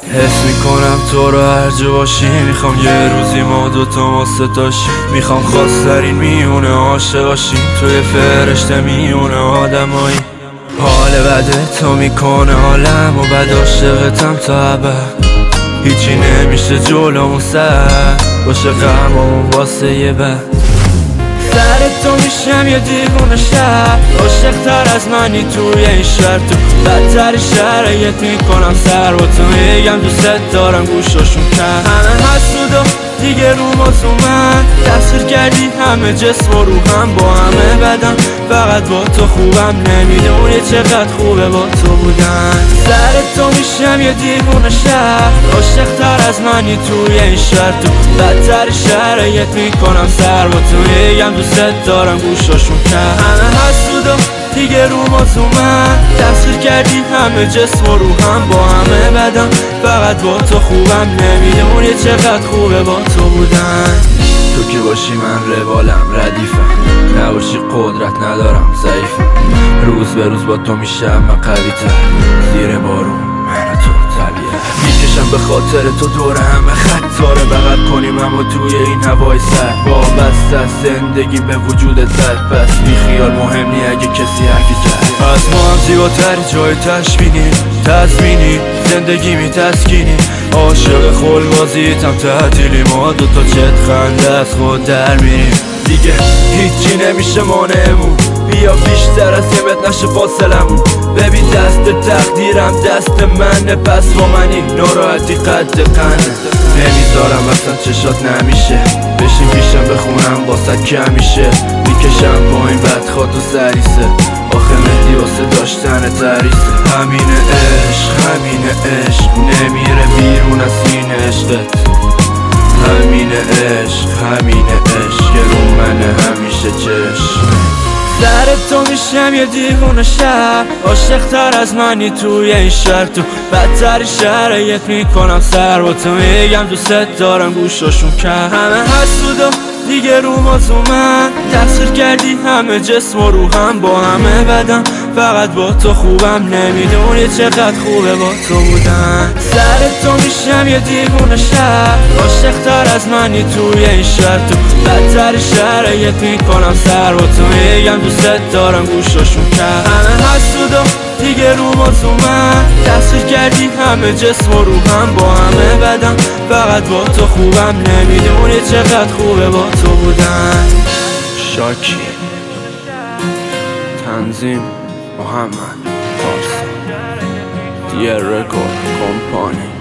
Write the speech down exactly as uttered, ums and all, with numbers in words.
حس میکنم تو رو هر جا باشی، میخوام یه روزی ما دوتا واسه تاشیم. میخوام خواسترین میونه عاشقاشیم، توی فرشته میونه آدمایی. حال بده تو میکنه حالم و بد عاشقتم تا ابد. هیچی نمیشه جلومون سر باشه غمامون واسه یه بد. سر تو میشم یه دیوونه شب، عاشق تر از منی توی این شهر. تو بدتر شرایط میکنم سر با تو میگم دوست دارم گوشاشون کن. همه حسود و دیگه رو موضوع من دستگیر کردی همه جسم و روحم، با همه بدم فقط با تو خوبم. نمیدونی چقدر خوبه با تو بودن. سر تو میشم یه دیوونه شب، عاشق تر از منی توی این شهر. تو بدتر شرایط میکنم سر با تو میگم دوست دارم گوشاشون کن. همه حسود و دیگه رو موضوع من دستگیر کردی همه جسم و روحم، با همه بدم فقط با تو خوبم. نمیدونی چقدر خوبه با تو بودن. تو که باشی من روالم ردیفم، نباشی قدرت ندارم ضعیفم. روز به روز با تو میشم من قوی تر، زیر بارون من تو طبیعت میکشم به خاطر تو دور همه خطاره. بغل کنیم اما توی این هوای سرد، وابسته از زندگی به وجودت زد. پس بی خیال مهم نی اگه کسی حرفی کرد. از ما هم زیباتر جای تشبینی تزمینی، زندگی می تسکینی. عاشق خلوازیتم تعطیلی، ما دوتا چت خنده از خود در میریم. دیگه هیچی نمیشه مانعمون، بیا بیشتر از یه متر نشه فاصلمون. ببین دست تقدیرم دست منه، پس با منی ناراحتی قد قنه. نمیذارم اصلا چشات نمیشه، بشین پیشم بخونم باست کمیشه. میکشم با این بدخواد و سریسه، آخه مهدی واسه داشتن تریسه. همینه عشق همینه عشق، نمیره بیرون از این عشقت. همینه عشق همینه عشق، رو منه همیشه چشم. سر تو میشم یه دیوونه شب، عاشق تر از منی توی این شهر. تو بدتر شرایط میکنم سر با تو میگم دوست دارم گوشاشون کن. همه حسود و دیگه رو موضوع من دستگیر کردی همه جسم و روحم، با همه بدم فقط با تو خوبم. نمیدونی چقدر خوبه با تو بودن. سر تو میشم یه دیوونه شب، عاشق تر از منی توی این شهر. تو بدتر شرایط میکنم سر با تو میگم دوست دارم گوشاشون کن. همه حسود و دیگه رو موضوع من دستگیر کردی همه جسم و روحم، با همه بدم فقط با تو خوبم. نمیدونی چقدر خوبه با تو بودن. شاکی تنظیم محمد پارسا، دیه رکورد کمپانی.